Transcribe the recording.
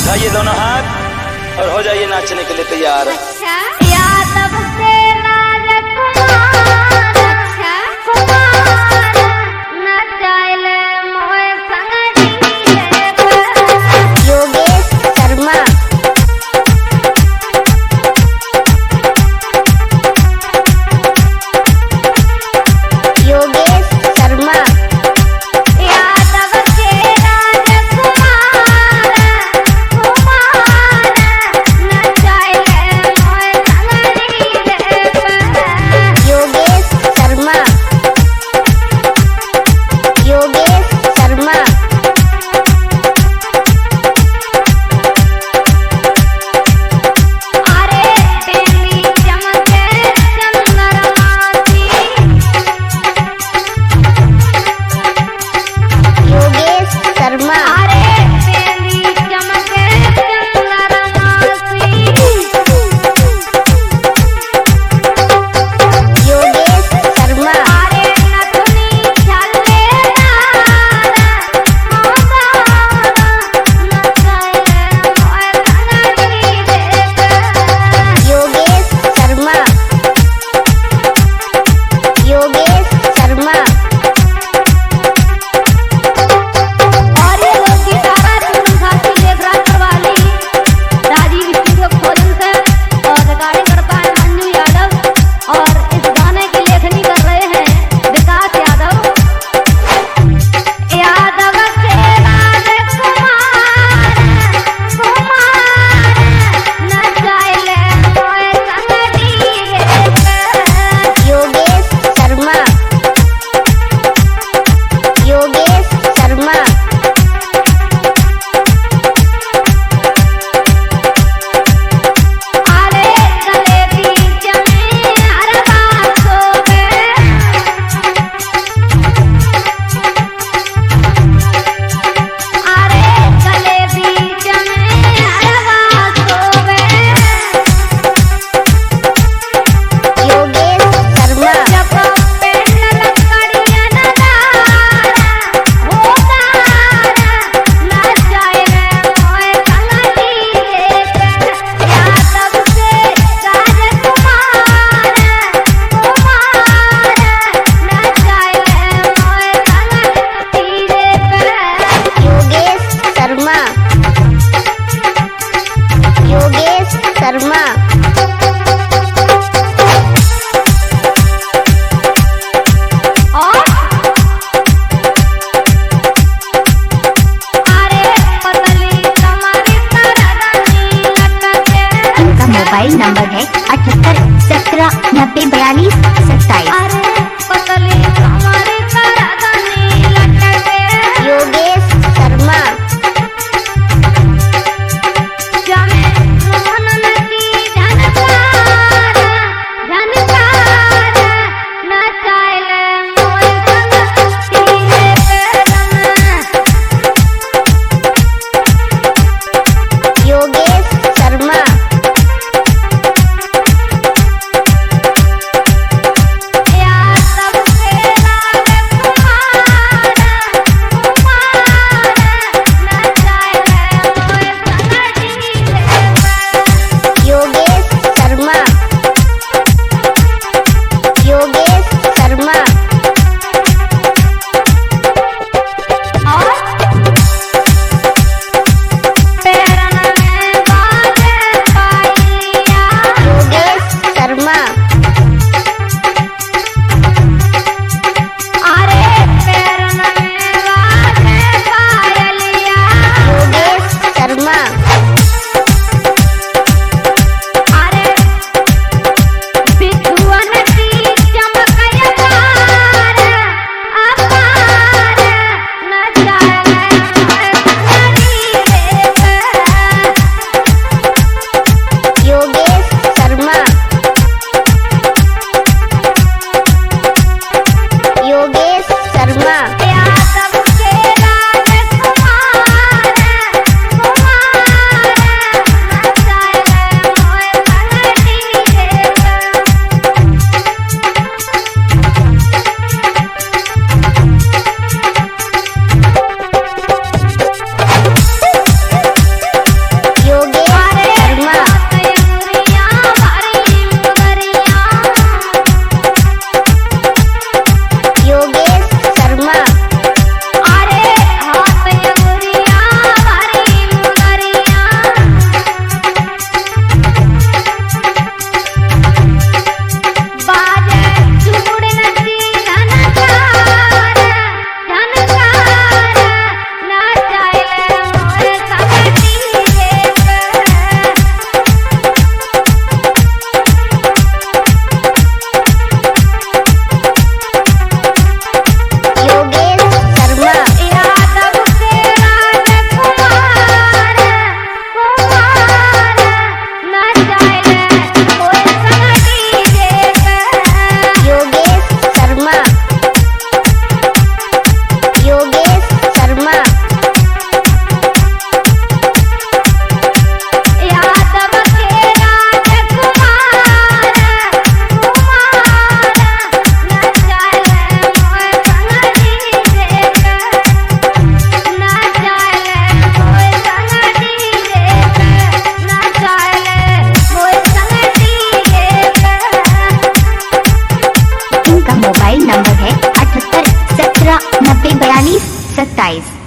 उठाइए दोनों हाथ और हो जाइए नाचने के लिए तैयार। अच्छा यादव से राजकुमार, अच्छा कुमार नचाइले मोए संग योगेश शर्मा। योगेश शर्मा यादव के राजकुमार कुमार नचाइले मोए संग योगेश शर्मा। योगेश शर्मा अरे तेरी चमके चंद्रमासी। योगेश शर्मा अरे तेरी चमके चंद्रमासी। योगेश शर्मा अरे नथुनी झल्लेदार हमारा नचाइले मोए संग योगेश शर्मा। योगेश शर्मा और ये लोग गिटारा चुन साथी लेखराज वाली राजीव स्टूडियो खोजन से और रिकॉर्डिंग करता है मंजू यादव और इस गाने की लेखनी कर रहे हैं विकास यादव। यादव के राजकुमार कुमार नचाइले मोए संग योगेश शर्मा। योगेश शर्मा अरे जलेबी जमे हर बातों में। अरे जलेबी जमे हर बातों में। योगेश शर्मा जब पेड़ लकड़ियां नदार होदार नचाइले मोए संग यादव से राजकुमार कुमार नचाइले मोए संग योगेश शर्मा। योगेश शर्मा और अरे पतली कमरी तरगनी लटके। उनका मोबाइल नंबर है 78 17 90 42 27। अरे पतली कमरी तरगनी लटके। योगेश शर्मा जमे मोहन की झनकार झनकार नचाइले मोए संग तीरे पैरन। योगेश शर्मा सत्ताईस।